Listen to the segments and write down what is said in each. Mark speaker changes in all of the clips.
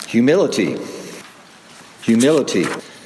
Speaker 1: Humility. Humility.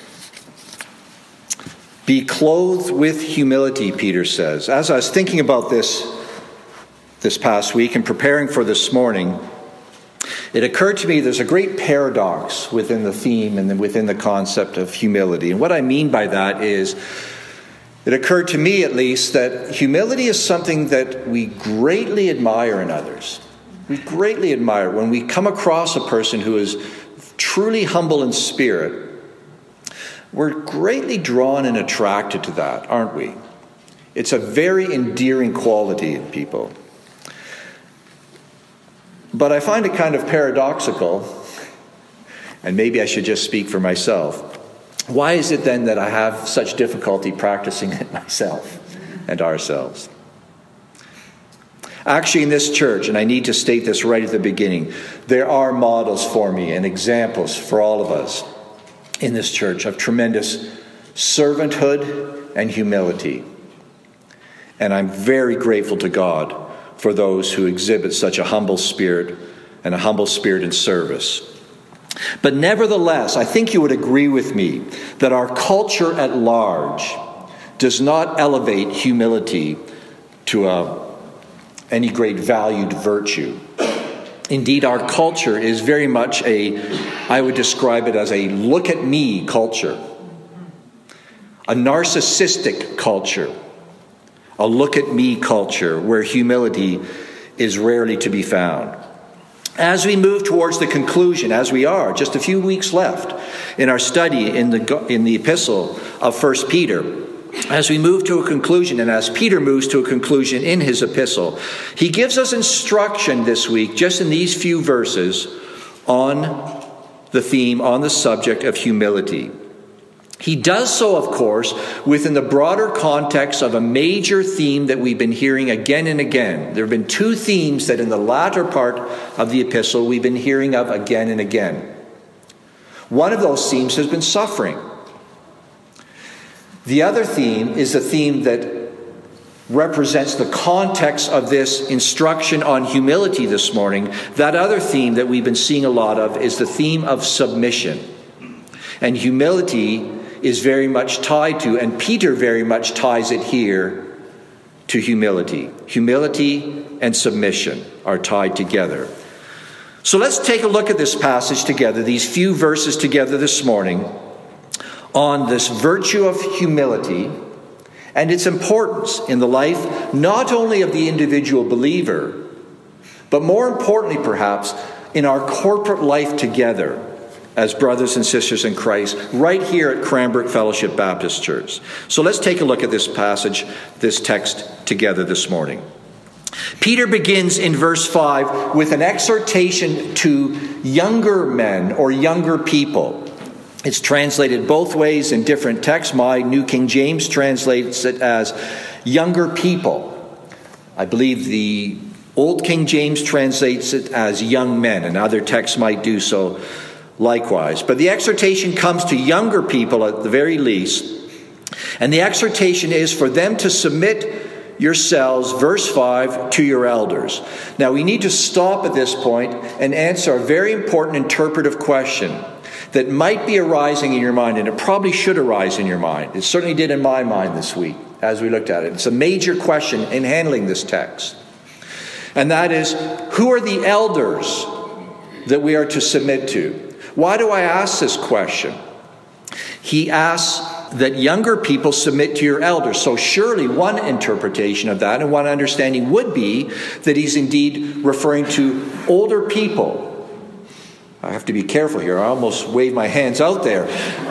Speaker 1: Be clothed with humility, Peter says. As I was thinking about this past week and preparing for this morning, it occurred to me there's a great paradox within the theme and within the concept of humility. And what I mean by that is, it occurred to me at least that humility is something that we greatly admire in others. We greatly admire when we come across a person who is truly humble in spirit. We're greatly drawn and attracted to that, aren't we? It's a very endearing quality in people. But I find it kind of paradoxical, and maybe I should just speak for myself. Why is it then that I have such difficulty practicing it myself and ourselves? Actually, in this church, and I need to state this right at the beginning, there are models for me and examples for all of us in this church of tremendous servanthood and humility. And I'm very grateful to God for those who exhibit such a humble spirit and a humble spirit in service. But nevertheless, I think you would agree with me that our culture at large does not elevate humility to any great valued virtue. Indeed, our culture is very much I would describe it as a look-at-me culture, a narcissistic culture, a look-at-me culture where humility is rarely to be found. As we move towards the conclusion, as we are, just a few weeks left in our study in the epistle of 1 Peter, as we move to a conclusion, and as Peter moves to a conclusion in his epistle, he gives us instruction this week, just in these few verses, on the theme, on the subject of humility. He does so, of course, within the broader context of a major theme that we've been hearing again and again. There have been two themes that in the latter part of the epistle we've been hearing of again and again. One of those themes has been suffering. The other theme is the theme that represents the context of this instruction on humility this morning. That other theme that we've been seeing a lot of is the theme of submission. And humility is very much tied to, and Peter very much ties it here to humility. Humility and submission are tied together. So let's take a look at this passage together, these few verses together this morning, on this virtue of humility and its importance in the life not only of the individual believer, but more importantly perhaps in our corporate life together as brothers and sisters in Christ, right here at Cranbrook Fellowship Baptist Church. So let's take a look at this passage, this text together this morning. Peter begins in verse 5 with an exhortation to younger men or younger people. It's translated both ways in different texts. My New King James translates it as younger people. I believe the Old King James translates it as young men, and other texts might do so likewise. But the exhortation comes to younger people at the very least. And the exhortation is for them to submit yourselves, verse 5, to your elders. Now we need to stop at this point and answer a very important interpretive question that might be arising in your mind, and it probably should arise in your mind. It certainly did in my mind this week as we looked at it. It's a major question in handling this text. And that is, who are the elders that we are to submit to? Why do I ask this question? He asks that younger people submit to your elders. So surely one interpretation of that and one understanding would be that he's indeed referring to older people. I have to be careful here. I almost wave my hands out there.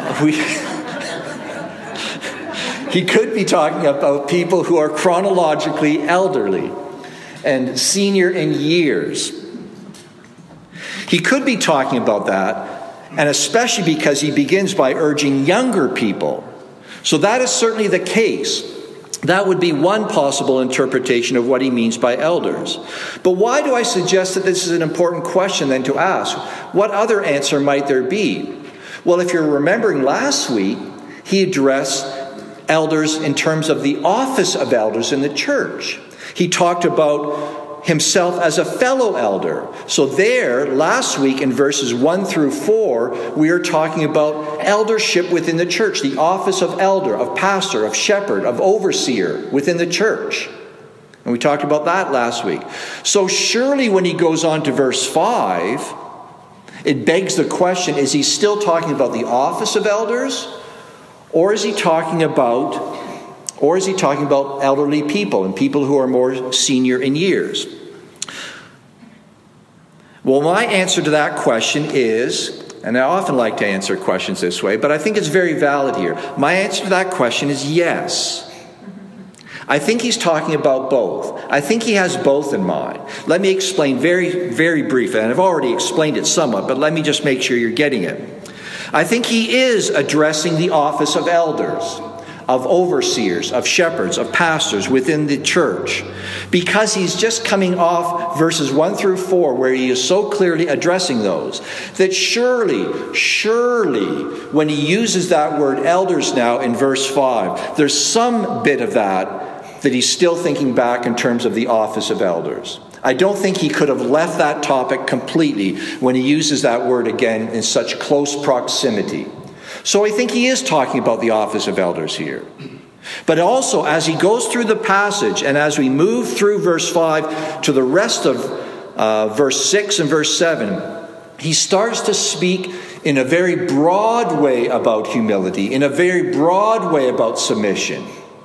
Speaker 1: He could be talking about people who are chronologically elderly and senior in years. He could be talking about that, and especially because he begins by urging younger people. So that is certainly the case. That would be one possible interpretation of what he means by elders. But why do I suggest that this is an important question then to ask? What other answer might there be? Well, if you're remembering last week, he addressed elders in terms of the office of elders in the church. He talked about himself as a fellow elder. So there, last week in verses 1 through 4, we are talking about eldership within the church, the office of elder, of pastor, of shepherd, of overseer within the church. And we talked about that last week. So surely when he goes on to verse 5, it begs the question, is he still talking about the office of elders? Or is he talking about elderly people and people who are more senior in years? Well, my answer to that question is, and I often like to answer questions this way, but I think it's very valid here. My answer to that question is yes. I think he's talking about both. I think he has both in mind. Let me explain very, very briefly, and I've already explained it somewhat, but let me just make sure you're getting it. I think he is addressing the office of elders, of overseers, of shepherds, of pastors within the church, because he's just coming off verses 1 through 4 where he is so clearly addressing those, that surely, when he uses that word elders now in verse 5, there's some bit of that he's still thinking back in terms of the office of elders. I don't think he could have left that topic completely when he uses that word again in such close proximity. So I think he is talking about the office of elders here. But also, as he goes through the passage, and as we move through verse 5 to the rest of verse 6 and verse 7, he starts to speak in a very broad way about humility, in a very broad way about submission.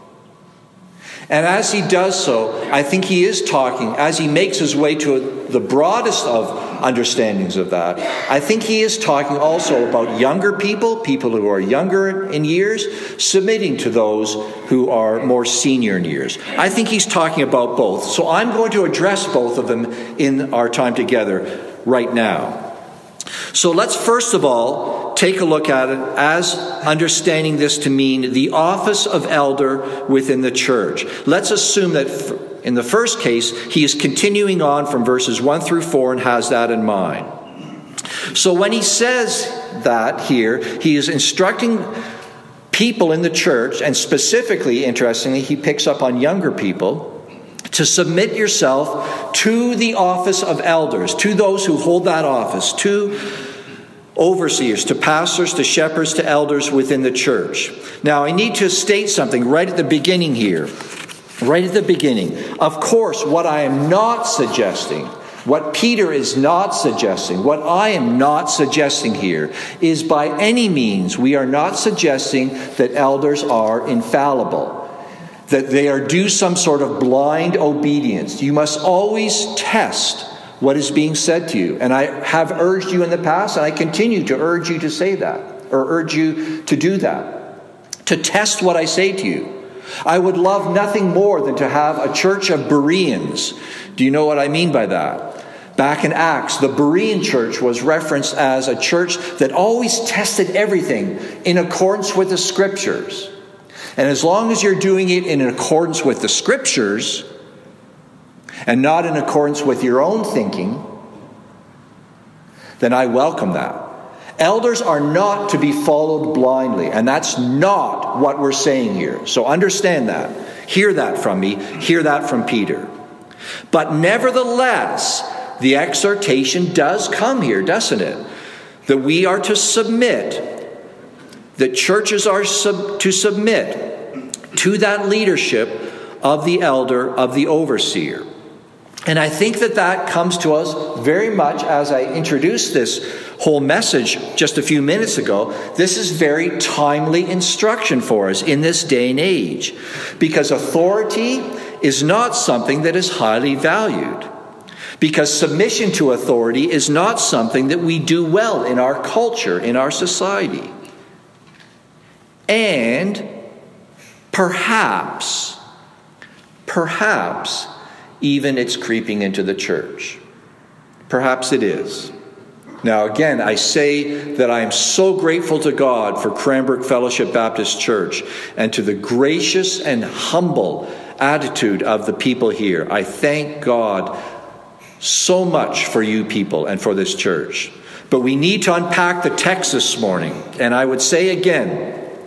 Speaker 1: And as he does so, I think he is talking, as he makes his way to the broadest of understandings of that, I think he is talking also about younger people who are younger in years, submitting to those who are more senior in years. I think he's talking about both. So I'm going to address both of them in our time together right now. So let's first of all take a look at it as understanding this to mean the office of elder within the church. Let's assume that in the first case, he is continuing on from verses 1 through 4 and has that in mind. So when he says that here, he is instructing people in the church, and specifically, interestingly, he picks up on younger people, to submit yourself to the office of elders, to those who hold that office, to overseers, to pastors, to shepherds, to elders within the church. Now, I need to state something right at the beginning here. Right at the beginning. Of course, what I am not suggesting, what Peter is not suggesting, what I am not suggesting here is by any means, we are not suggesting that elders are infallible, that they are due some sort of blind obedience. You must always test what is being said to you. And I have urged you in the past, and I continue to urge you to say that, or urge you to do that, to test what I say to you. I would love nothing more than to have a church of Bereans. Do you know what I mean by that? Back in Acts, the Berean church was referenced as a church that always tested everything in accordance with the Scriptures. And as long as you're doing it in accordance with the Scriptures, and not in accordance with your own thinking, then I welcome that. Elders are not to be followed blindly, and that's not what we're saying here. So understand that. Hear that from me. Hear that from Peter. But nevertheless, the exhortation does come here, doesn't it? That we are to submit, that churches are to submit to that leadership of the elder, of the overseer. And I think that comes to us very much as I introduced this whole message just a few minutes ago. This is very timely instruction for us in this day and age, because authority is not something that is highly valued, because submission to authority is not something that we do well in our culture, in our society. And perhaps even it's creeping into the church. Perhaps it is. Now, again, I say that I am so grateful to God for Cranbrook Fellowship Baptist Church and to the gracious and humble attitude of the people here. I thank God so much for you people and for this church. But we need to unpack the text this morning. And I would say again,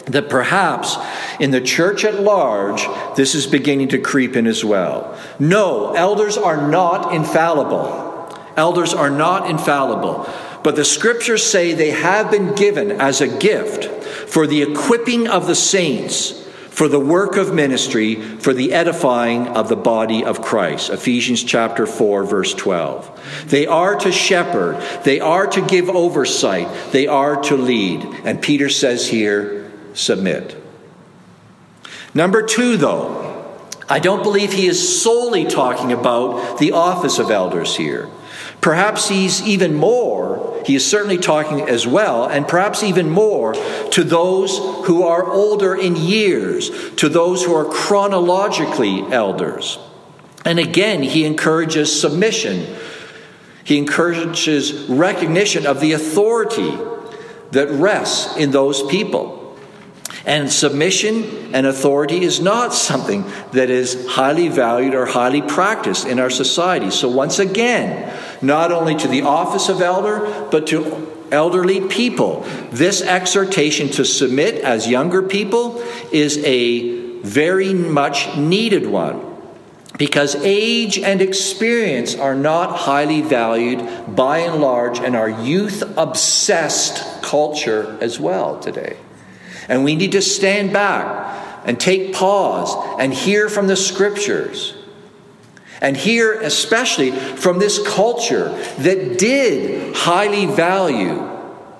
Speaker 1: that perhaps in the church at large, this is beginning to creep in as well. No, elders are not infallible. Elders are not infallible. But the scriptures say they have been given as a gift for the equipping of the saints, for the work of ministry, for the edifying of the body of Christ. Ephesians chapter 4, verse 12. They are to shepherd. They are to give oversight. They are to lead. And Peter says here, submit. Number 2, though, I don't believe he is solely talking about the office of elders here. Perhaps he is certainly talking as well, and perhaps even more to those who are older in years, to those who are chronologically elders. And again, he encourages submission. He encourages recognition of the authority that rests in those people. And submission and authority is not something that is highly valued or highly practiced in our society. So once again, not only to the office of elder, but to elderly people, this exhortation to submit as younger people is a very much needed one. Because age and experience are not highly valued by and large in our youth-obsessed culture as well today. And we need to stand back and take pause and hear from the scriptures. And hear especially from this culture that did highly value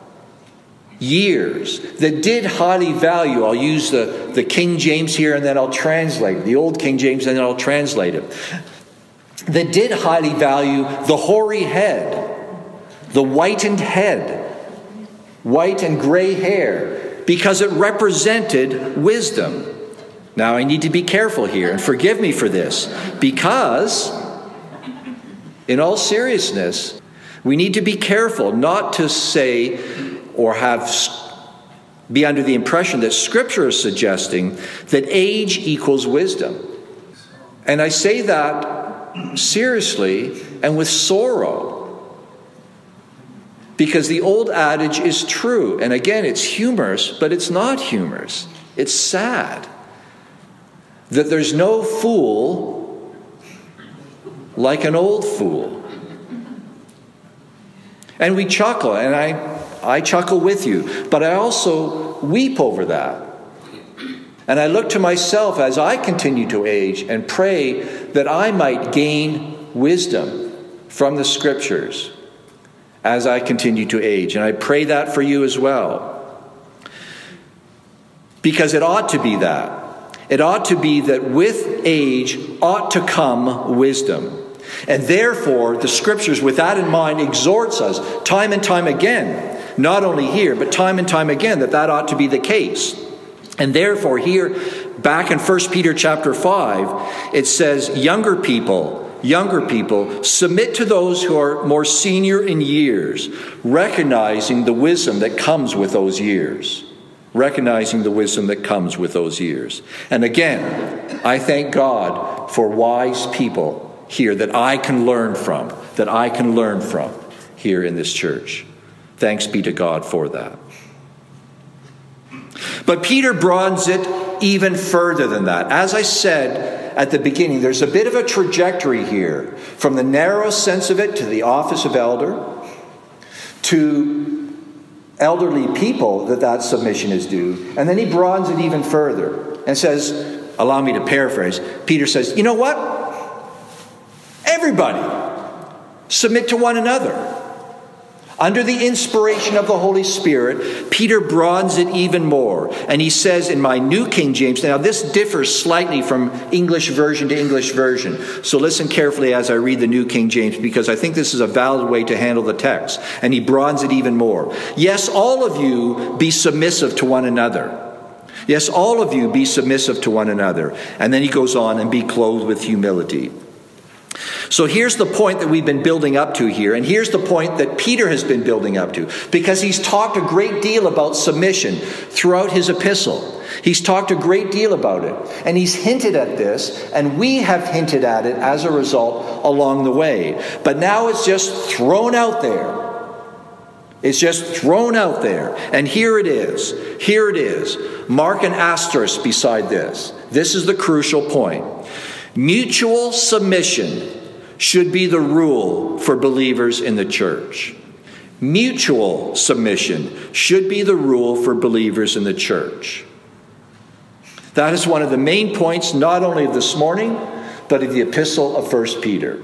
Speaker 1: years, that did highly value, I'll use the King James here and then I'll translate it, the old King James and then I'll translate it, that did highly value the hoary head, the whitened head, white and gray hair, because it represented wisdom. Now, I need to be careful here, and forgive me for this, because, in all seriousness, we need to be careful not to say or be under the impression that Scripture is suggesting that age equals wisdom. And I say that seriously and with sorrow. Because the old adage is true. And again, it's humorous, but it's not humorous. It's sad. That there's no fool like an old fool. And we chuckle, and I chuckle with you. But I also weep over that. And I look to myself as I continue to age and pray that I might gain wisdom from the Scriptures as I continue to age. And I pray that for you as well. Because it ought to be that. It ought to be that with age ought to come wisdom. And therefore, the Scriptures, with that in mind, exhorts us time and time again, not only here, but time and time again, that ought to be the case. And therefore, here, back in 1 Peter chapter 5, it says, younger people, submit to those who are more senior in years, recognizing the wisdom that comes with those years. Recognizing the wisdom that comes with those years. And again, I thank God for wise people here that I can learn from here in this church. Thanks be to God for that. But Peter broadens it even further than that. As I said at the beginning, there's a bit of a trajectory here from the narrow sense of it to the office of elder, to elderly people that submission is due. And then he broadens it even further and says, allow me to paraphrase, Peter says, you know what? Everybody submit to one another. Under the inspiration of the Holy Spirit, Peter broadens it even more. And he says in my New King James, now this differs slightly from English version to English version. So listen carefully as I read the New King James, because I think this is a valid way to handle the text. And he broadens it even more. Yes, all of you be submissive to one another. Yes, all of you be submissive to one another. And then he goes on, and be clothed with humility. So here's the point that we've been building up to here, and here's the point that Peter has been building up to, because he's talked a great deal about submission throughout his epistle. He's talked a great deal about it, and he's hinted at this, and we have hinted at it as a result along the way. But now it's just thrown out there It's just thrown out there. And here it is. Here it is. Mark an asterisk beside this. This is the crucial point. Mutual submission should be the rule for believers in the church. Mutual submission should be the rule for believers in the church. That is one of the main points, not only of this morning, but of the epistle of 1 Peter.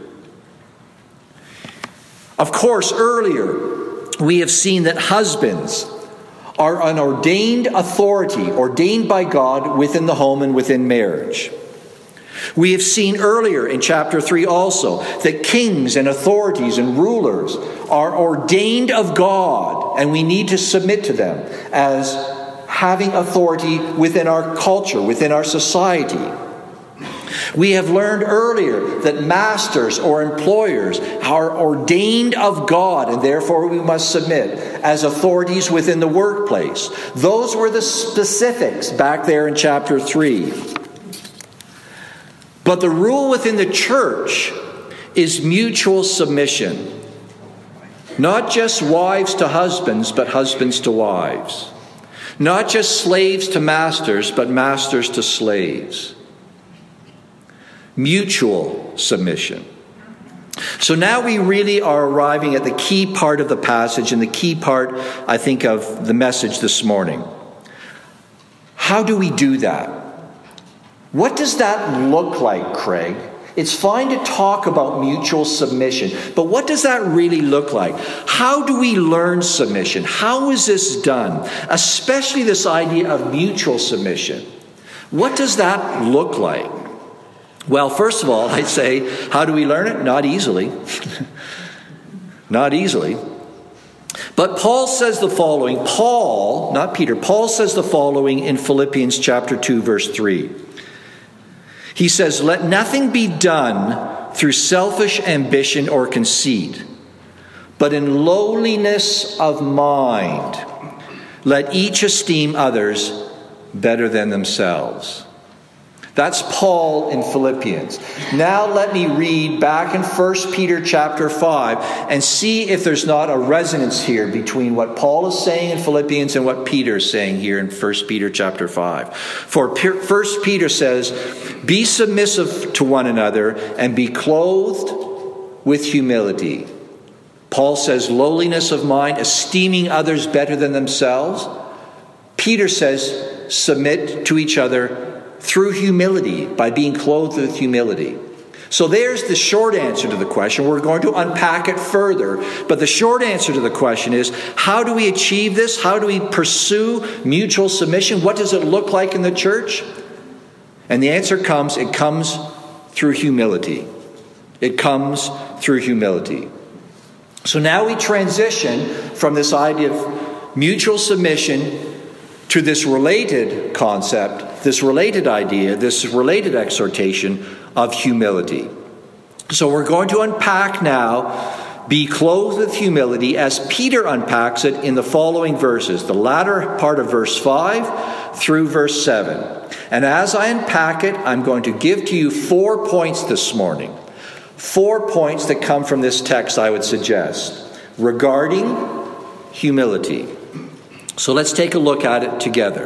Speaker 1: Of course, earlier, we have seen that husbands are an ordained authority, ordained by God within the home and within marriage. We have seen earlier in chapter 3 also that kings and authorities and rulers are ordained of God, and we need to submit to them as having authority within our culture, within our society. We have learned earlier that masters or employers are ordained of God, and therefore we must submit as authorities within the workplace. Those were the specifics back there in chapter 3. But the rule within the church is mutual submission. Not just wives to husbands, but husbands to wives. Not just slaves to masters, but masters to slaves. Mutual submission. So now we really are arriving at the key part of the passage and the key part, I think, of the message this morning. How do we do that? What does that look like, Craig? It's fine to talk about mutual submission, but what does that really look like? How do we learn submission? How is this done? Especially this idea of mutual submission. What does that look like? Well, first of all, I'd say, how do we learn it? Not easily. Not easily. But Paul says the following. Paul, not Peter, Paul says the following in Philippians chapter 2, verse 3. He says, "Let nothing be done through selfish ambition or conceit, but in lowliness of mind, let each esteem others better than themselves." That's Paul in Philippians. Now let me read back in 1 Peter chapter 5 and see if there's not a resonance here between what Paul is saying in Philippians and what Peter is saying here in 1 Peter chapter 5. For 1 Peter says, "Be submissive to one another and be clothed with humility." Paul says lowliness of mind, esteeming others better than themselves. Peter says submit to each other through humility, by being clothed with humility. So there's the short answer to the question. We're going to unpack it further. But the short answer to the question is, how do we achieve this? How do we pursue mutual submission? What does it look like in the church? And the answer comes, it comes through humility. It comes through humility. So now we transition from this idea of mutual submission to this related concept, this related idea, this related exhortation of humility. So we're going to unpack now, be clothed with humility, as Peter unpacks it in the following verses, the latter part of verse 5 through verse 7. And as I unpack it, I'm going to give to you 4 points this morning. 4 points that come from this text, I would suggest, regarding humility. So let's take a look at it together.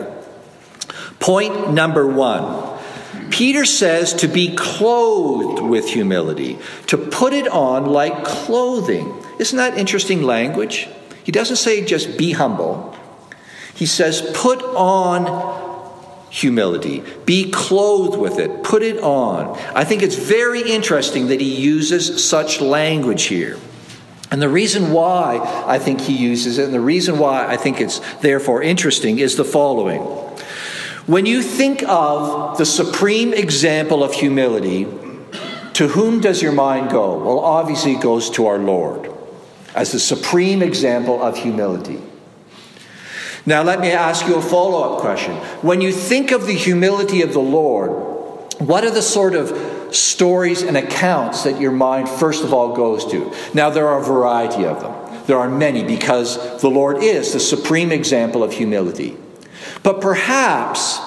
Speaker 1: Point number 1. Peter says to be clothed with humility, to put it on like clothing. Isn't that interesting language? He doesn't say just be humble. He says put on humility. Be clothed with it. Put it on. I think it's very interesting that he uses such language here. And the reason why I think he uses it, and the reason why I think it's therefore interesting, is the following. When you think of the supreme example of humility, to whom does your mind go? Well, obviously it goes to our Lord as the supreme example of humility. Now let me ask you a follow-up question. When you think of the humility of the Lord, what are the sort of stories and accounts that your mind first of all goes to? Now there are a variety of them. There are many, because the Lord is the supreme example of humility. But perhaps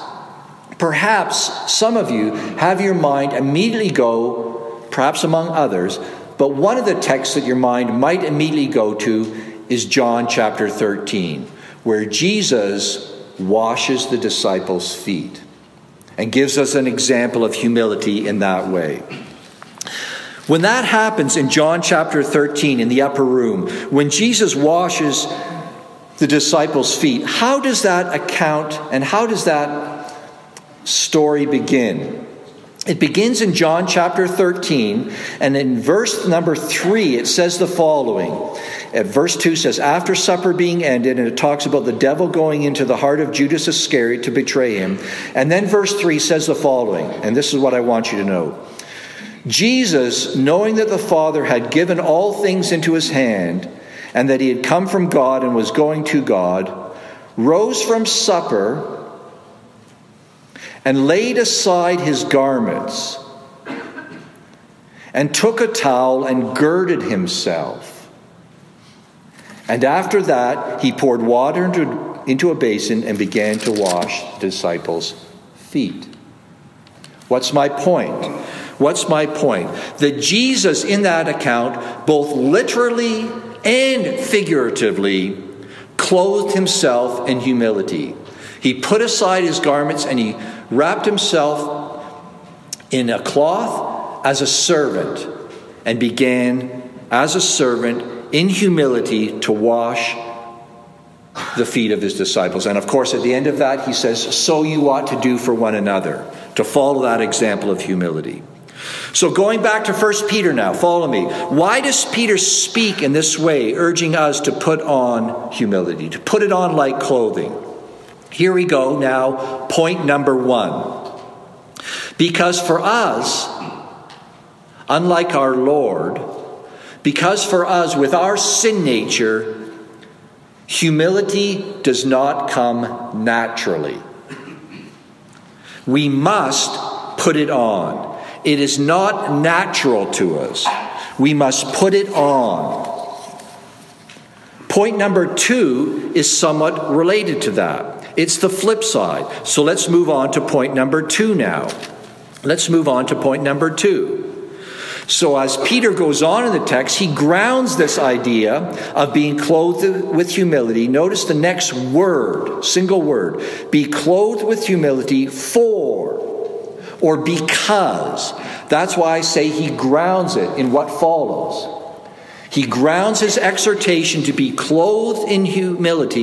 Speaker 1: some of you have your mind immediately go, perhaps among others, but one of the texts that your mind might immediately go to is John chapter 13, where Jesus washes the disciples' feet and gives us an example of humility in that way. When that happens in John chapter 13 in the upper room, when Jesus washes the disciples' feet, how does that account and how does that story begin? It begins in John chapter 13, and in verse number 3, it says the following. Verse 2 says, after supper being ended, and it talks about the devil going into the heart of Judas Iscariot to betray him. And then verse 3 says the following, and this is what I want you to know. Jesus, knowing that the Father had given all things into his hand, and that he had come from God and was going to God, rose from supper and laid aside his garments, and took a towel and girded himself. And after that, he poured water into a basin and began to wash the disciples' feet. What's my point? What's my point? That Jesus, in that account, both literally and figuratively, clothed himself in humility. He put aside his garments and he wrapped himself in a cloth as a servant and began, as a servant, in humility to wash the feet of his disciples. And of course, at the end of that, he says, so you ought to do for one another, to follow that example of humility. So going back to 1 Peter now, follow me. Why does Peter speak in this way, urging us to put on humility, to put it on like clothing? Here we go now, point number 1. Because for us, unlike our Lord, because for us, with our sin nature, humility does not come naturally. We must put it on. It is not natural to us. We must put it on. Point number 2 is somewhat related to that. It's the flip side. So let's move on to point number 2 now. Let's move on to point number 2. So as Peter goes on in the text, he grounds this idea of being clothed with humility. Notice the next word, single word. Be clothed with humility for or because. That's why I say he grounds it in what follows. He grounds his exhortation to be clothed in humility,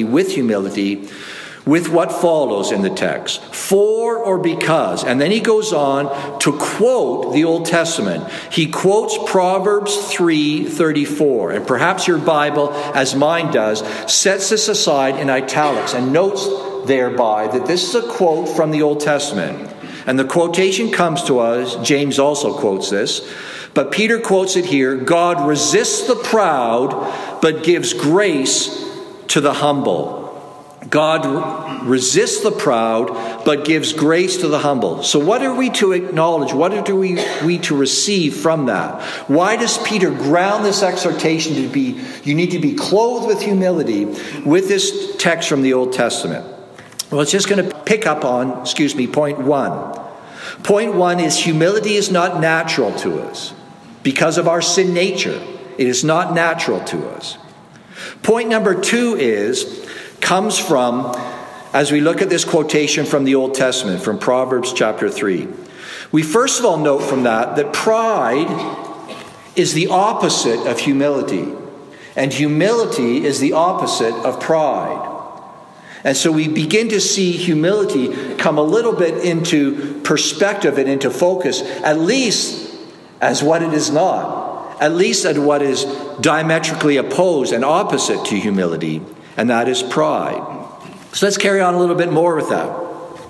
Speaker 1: with what follows in the text. For or because. And then he goes on to quote the Old Testament. He quotes Proverbs 3:34. And perhaps your Bible, as mine does, sets this aside in italics and notes thereby that this is a quote from the Old Testament. And the quotation comes to us, James also quotes this, but Peter quotes it here, God resists the proud, but gives grace to the humble. God resists the proud, but gives grace to the humble. So what are we to acknowledge? What are we to receive from that? Why does Peter ground this exhortation to be, you need to be clothed with humility, with this text from the Old Testament? Well, it's just going to pick up on, point 1. Point 1 is humility is not natural to us. Because of our sin nature, it is not natural to us. Point number 2 comes from, as we look at this quotation from the Old Testament, from Proverbs chapter 3. We first of all note from that pride is the opposite of humility. And humility is the opposite of pride. And so we begin to see humility come a little bit into perspective and into focus, at least as what it is not, at least as what is diametrically opposed and opposite to humility, and that is pride. So let's carry on a little bit more with that.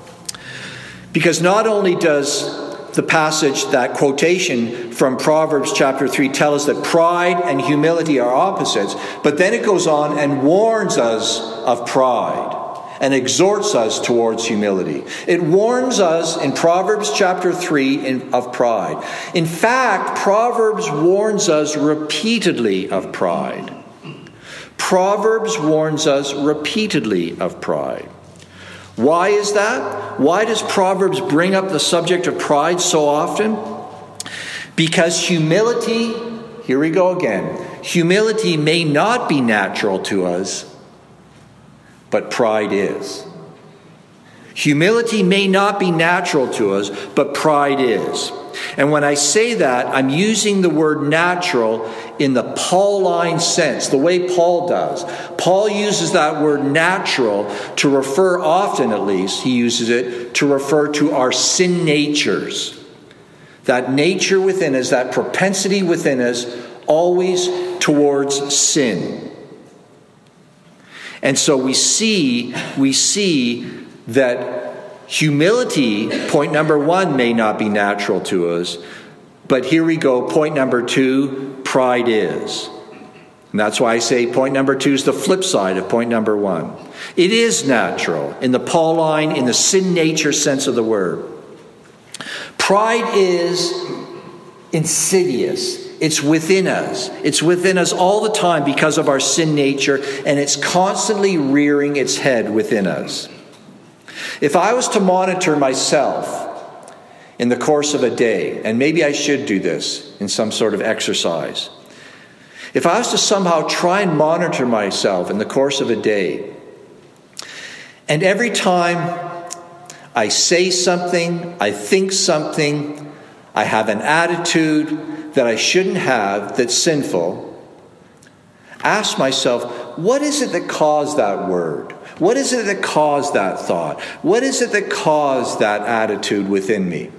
Speaker 1: Because not only does the passage, that quotation from Proverbs chapter 3, tell us that pride and humility are opposites, but then it goes on and warns us of pride and exhorts us towards humility. It warns us in Proverbs chapter 3 of pride. In fact, Proverbs warns us repeatedly of pride. Proverbs warns us repeatedly of pride. Why is that? Why does Proverbs bring up the subject of pride so often? Because humility, here we go again, humility may not be natural to us, but pride is. Humility may not be natural to us, but pride is. And when I say that, I'm using the word natural in the Pauline sense, the way Paul does. Paul uses that word natural to refer, often at least, he uses it to refer to our sin natures. That nature within us, that propensity within us, always towards sin. And so we see that humility, point number one, may not be natural to us. But here we go, point number two, pride is. And that's why I say point number two is the flip side of point number one. It is natural in the Pauline, in the sin nature sense of the word. Pride is insidious. It's within us. It's within us all the time because of our sin nature, and it's constantly rearing its head within us. If I was to monitor myself in the course of a day, and maybe I should do this in some sort of exercise, if I was to somehow try and monitor myself in the course of a day, and every time I say something, I think something, I have an attitude that I shouldn't have, that's sinful, ask myself, what is it that caused that word? What is it that caused that thought? What is it that caused that attitude within me?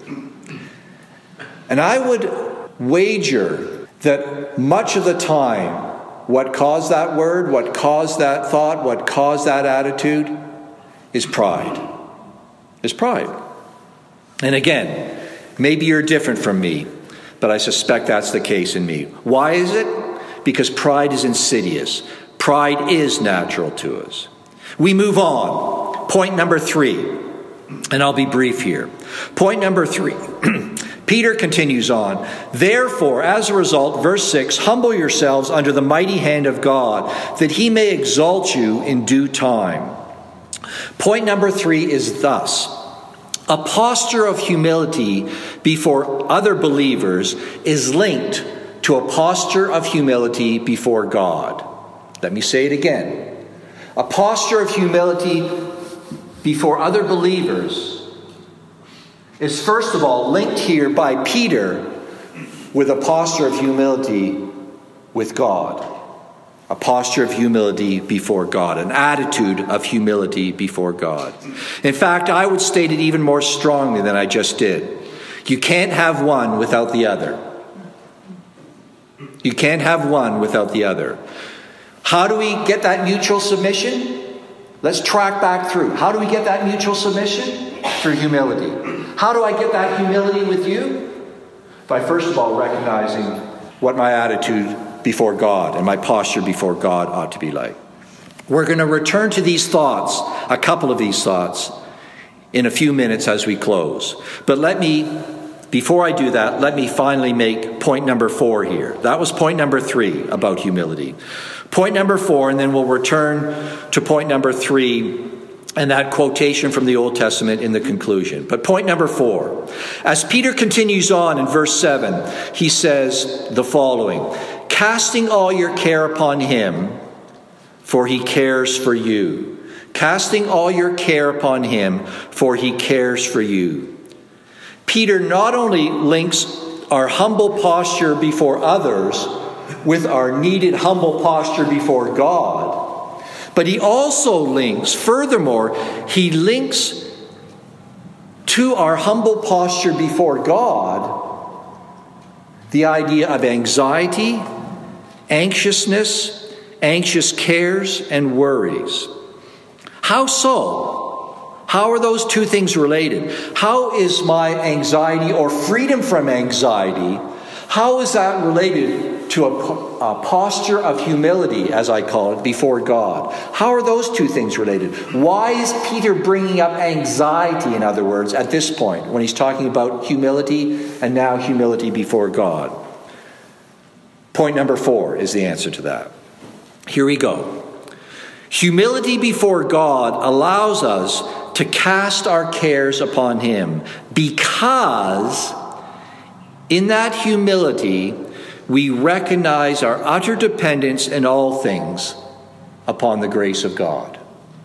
Speaker 1: And I would wager that much of the time, what caused that word, what caused that thought, what caused that attitude is pride. Is pride. And again, maybe you're different from me, but I suspect that's the case in me. Why is it? Because pride is insidious. Pride is natural to us. We move on. Point number three, and I'll be brief here. Point number three, Peter continues on. Therefore, as a result, verse 6, humble yourselves under the mighty hand of God, that he may exalt you in due time. Point number three is thus. A posture of humility before other believers is linked to a posture of humility before God. Let me say it again. A posture of humility before other believers is first of all linked here by Peter with a posture of humility with God. A posture of humility before God. An attitude of humility before God. In fact, I would state it even more strongly than I just did. You can't have one without the other. You can't have one without the other. How do we get that mutual submission? Let's track back through. How do we get that mutual submission? Through humility. How do I get that humility with you? By first of all recognizing what my attitude before God and my posture before God ought to be like. We're going to return to these thoughts, a couple of these thoughts, in a few minutes as we close. But before I do that, let me finally make point number 4 here. That was point number 3 about humility. Point number 4, and then we'll return to point number 3 and that quotation from the Old Testament in the conclusion. But point number 4, as Peter continues on in verse 7, he says the following: casting all your care upon him, for he cares for you. Casting all your care upon him, for he cares for you. Peter not only links our humble posture before others with our needed humble posture before God, but he also links, furthermore, he links to our humble posture before God the idea of anxiety, anxiousness, anxious cares, and worries. How so? How are those two things related? How is my anxiety or freedom from anxiety, how is that related to a posture of humility, as I call it, before God? How are those two things related? Why is Peter bringing up anxiety, in other words, at this point, when he's talking about humility and now humility before God? Point number 4 is the answer to that. Here we go. Humility before God allows us to cast our cares upon him, because in that humility we recognize our utter dependence in all things upon the grace of God.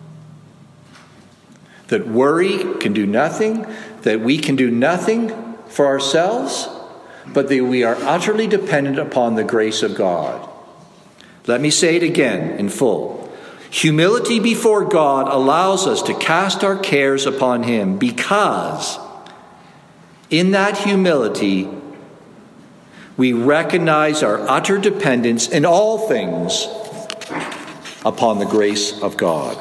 Speaker 1: That worry can do nothing, that we can do nothing for ourselves, but that we are utterly dependent upon the grace of God. Let me say it again in full. Humility before God allows us to cast our cares upon Him, because in that humility we recognize our utter dependence in all things upon the grace of God.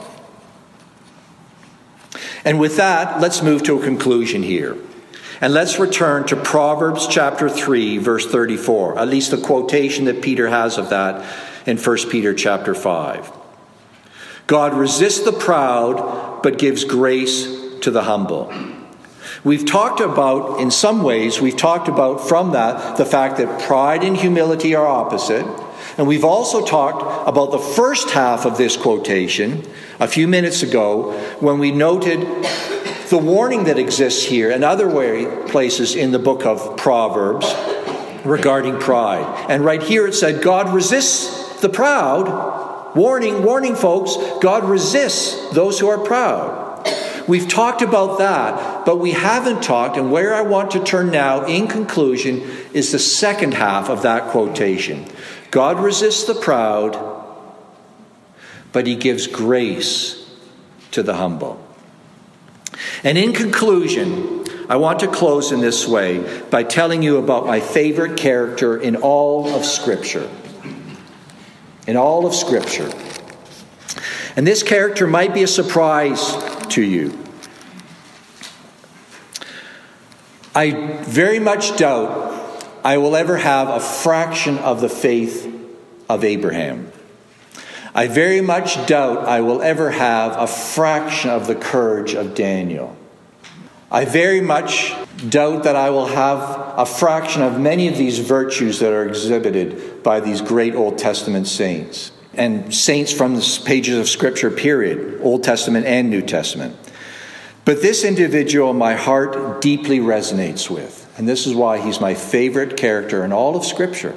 Speaker 1: And with that, let's move to a conclusion here. And let's return to Proverbs chapter 3, verse 34, at least the quotation that Peter has of that in 1 Peter chapter 5. God resists the proud, but gives grace to the humble. We've talked about, in some ways, from that the fact that pride and humility are opposite. And we've also talked about the first half of this quotation a few minutes ago when we noted the warning that exists here and other places in the book of Proverbs regarding pride. And right here it said, God resists the proud. Warning, folks, God resists those who are proud. We've talked about that, but we haven't talked, and where I want to turn now in conclusion is the second half of that quotation. God resists the proud, but He gives grace to the humble. And in conclusion, I want to close in this way by telling you about my favorite character in all of Scripture. In all of Scripture. And this character might be a surprise to you. I very much doubt I will ever have a fraction of the faith of Abraham. I very much doubt I will ever have a fraction of the courage of Daniel. I very much doubt that I will have a fraction of many of these virtues that are exhibited by these great Old Testament saints. And saints from the pages of Scripture, period. Old Testament and New Testament. But this individual my heart deeply resonates with. And this is why he's my favorite character in all of Scripture.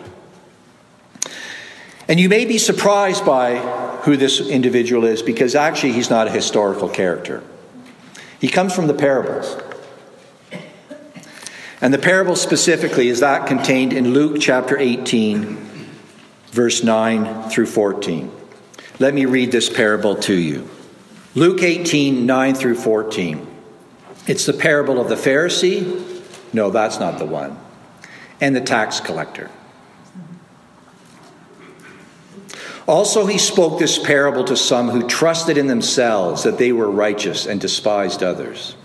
Speaker 1: And you may be surprised by who this individual is, because actually he's not a historical character. He comes from the parables. And the parable specifically is that contained in Luke chapter 18, verse 9 through 14. Let me read this parable to you. Luke 18, 9 through 14. It's the parable of the Pharisee. No, that's not the one. And the tax collector. Also, he spoke this parable to some who trusted in themselves that they were righteous and despised others.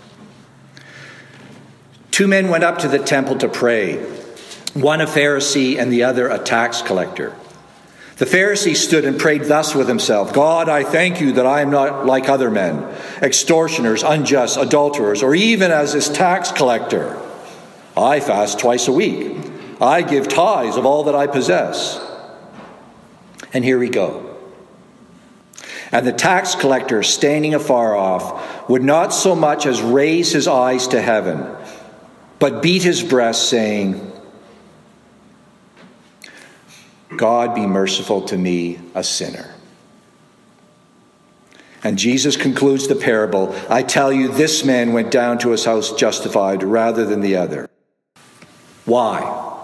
Speaker 1: 2 men went up to the temple to pray, one a Pharisee and the other a tax collector. The Pharisee stood and prayed thus with himself, God, I thank you that I am not like other men, extortioners, unjust, adulterers, or even as this tax collector. I fast twice a week. I give tithes of all that I possess. And here we go. And the tax collector, standing afar off, would not so much as raise his eyes to heaven, but beat his breast, saying, God be merciful to me, a sinner. And Jesus concludes the parable, I tell you, this man went down to his house justified rather than the other. Why?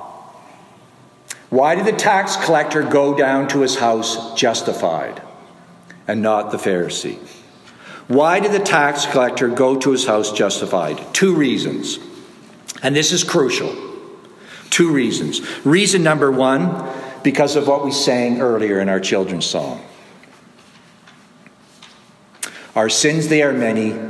Speaker 1: Why did the tax collector go down to his house justified and not the Pharisee? Why did the tax collector go to his house justified? 2 reasons. And this is crucial. 2 reasons. Reason number 1, because of what we sang earlier in our children's song. Our sins, they are many.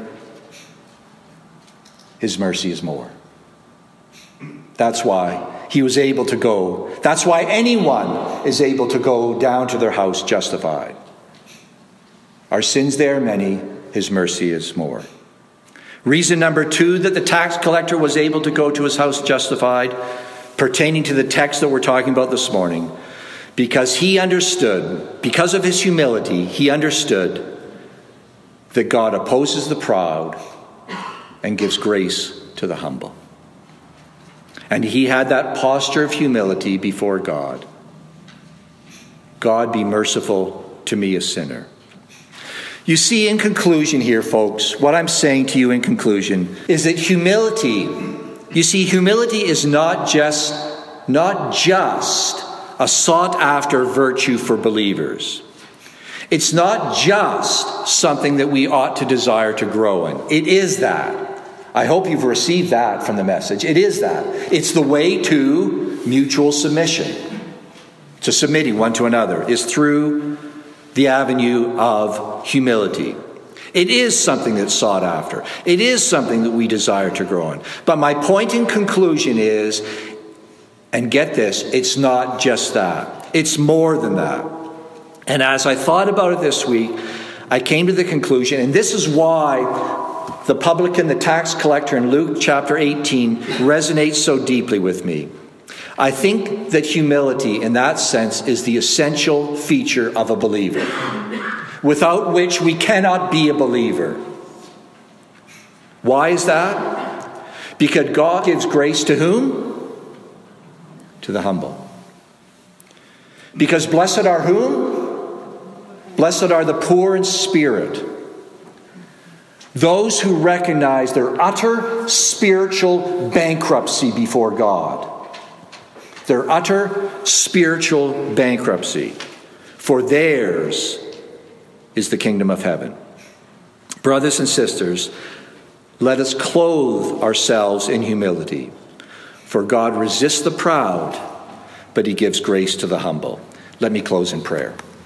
Speaker 1: His mercy is more. That's why he was able to go. That's why anyone is able to go down to their house justified. Our sins, they are many. His mercy is more. Reason number 2 that the tax collector was able to go to his house justified, pertaining to the text that we're talking about this morning, because he understood, because of his humility, he understood that God opposes the proud and gives grace to the humble. And he had that posture of humility before God. God, be merciful to me, a sinner. You see, in conclusion here, folks, what I'm saying to you in conclusion is that humility is not just a sought-after virtue for believers. It's not just something that we ought to desire to grow in. It is that. I hope you've received that from the message. It is that. It's the way to mutual submission, to submitting one to another, is through the avenue of humility. It is something that's sought after. It is something that we desire to grow in. But my point in conclusion is, and get this, it's not just that. It's more than that. And as I thought about it this week, I came to the conclusion, and this is why the publican, the tax collector in Luke chapter 18 resonates so deeply with me. I think that humility in that sense is the essential feature of a believer, without which we cannot be a believer. Why is that? Because God gives grace to whom? To the humble. Because blessed are whom? Blessed are the poor in spirit. Those who recognize their utter spiritual bankruptcy before God. Their utter spiritual bankruptcy. For theirs is the kingdom of heaven. Brothers and sisters, let us clothe ourselves in humility. For God resists the proud, but he gives grace to the humble. Let me close in prayer.